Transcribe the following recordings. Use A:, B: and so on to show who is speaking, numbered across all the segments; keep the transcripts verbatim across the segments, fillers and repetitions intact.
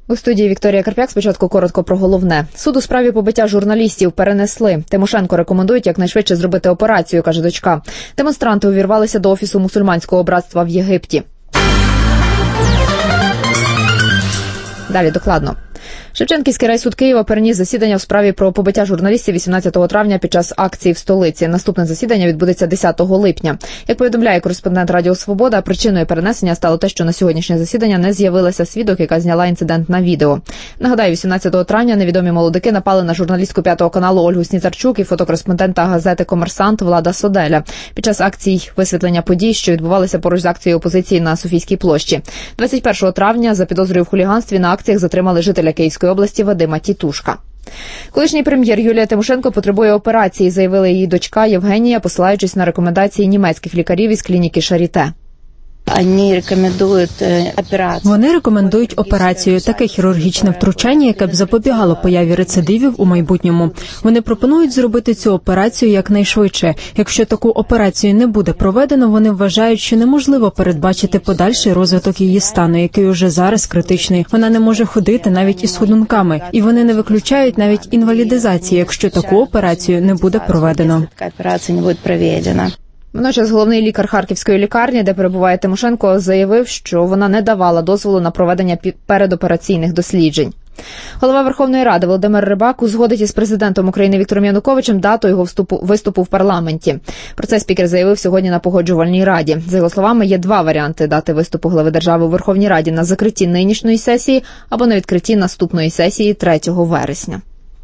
A: У студії Вікторія Карп'як. Спочатку коротко про головне. Суд у справі побиття журналістів перенесли. Тимошенко рекомендують якнайшвидше зробити операцію, каже дочка. Демонстранти увірвалися до офісу мусульманського братства в Єгипті. Далі докладно. Шевченківський райсуд Києва переніс засідання в справі про побиття журналістів вісімнадцятого травня під час акції в столиці. Наступне засідання відбудеться десятого липня. Як повідомляє кореспондент Радіо Свобода, причиною перенесення стало те, що на сьогоднішнє засідання не з'явилася свідок, яка зняла інцидент на відео. Нагадаю, вісімнадцятого травня невідомі молодики напали на журналістку п'ятого каналу Ольгу Сніцарчук і фотокореспондента газети «Комерсант» Влада Соделя під час акцій висвітлення подій, що відбувалися поруч з акцією опозиції на Софійській площі. двадцять першого травня за підозрою в хуліганстві на акціях затримали жителя Київської області Вадима Тітушка. Колишній прем'єр Юлія Тимошенко потребує операції, заявила її дочка Євгенія, посилаючись на рекомендації німецьких лікарів із клініки Шаріте.
B: Вони рекомендують операцію.
C: Вони рекомендують операцію, таке хірургічне втручання, яке б запобігало появі рецидивів у майбутньому. Вони пропонують зробити цю операцію якнайшвидше. Якщо таку операцію не буде проведено, вони вважають, що неможливо передбачити подальший розвиток її стану, який уже зараз критичний. Вона не може ходити навіть із ходунками. І вони не виключають навіть інвалідизації, якщо таку операцію не буде проведено.
B: Операція не буде проведена.
A: Водночас головний лікар Харківської лікарні, де перебуває Тимошенко, заявив, що вона не давала дозволу на проведення передопераційних досліджень. Голова Верховної Ради Володимир Рибак узгодить із президентом України Віктором Януковичем дату його вступу, виступу в парламенті. Про це спікер заявив сьогодні на Погоджувальній раді. За його словами, є два варіанти дати виступу глави держави у Верховній Раді: на закритті нинішньої сесії або на відкритті наступної сесії третього вересня.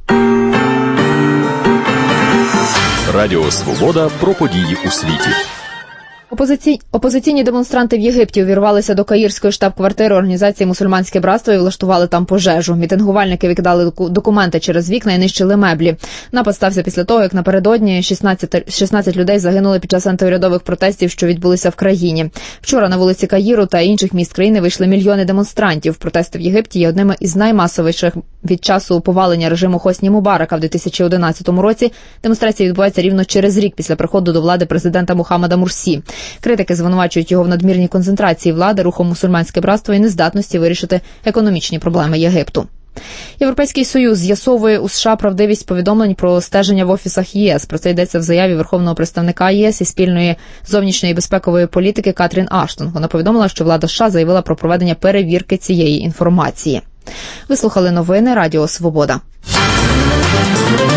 D: Радіо Свобода про події у світі.
A: Опозиці... Опозиційні демонстранти в Єгипті увірвалися до каїрської штаб-квартири організації «Мусульманське братство» і влаштували там пожежу. Мітингувальники викидали документи через вікна і нищили меблі. Напад стався після того, як напередодні шістнадцять, шістнадцять людей загинули під час антиурядових протестів, що відбулися в країні. Вчора на вулиці Каїру та інших міст країни вийшли мільйони демонстрантів. Протести в Єгипті є одними із наймасовіших від часу повалення режиму Хосні Мубарака в дві тисячі одинадцятому році. Демонстрації відбуваються рівно через рік після приходу до влади президента Мухаммада Мурсі. Критики звинувачують його в надмірній концентрації влади, рухом «Мусульманське братство» і нездатності вирішити економічні проблеми Єгипту. Європейський Союз з'ясовує у США правдивість повідомлень про стеження в офісах ЄС. Про це йдеться в заяві Верховного представника ЄС і спільної зовнішньої безпекової політики Катрін Аштон. Вона повідомила, що влада США заявила про проведення перевірки цієї інформації. Ви слухали новини Радіо Свобода.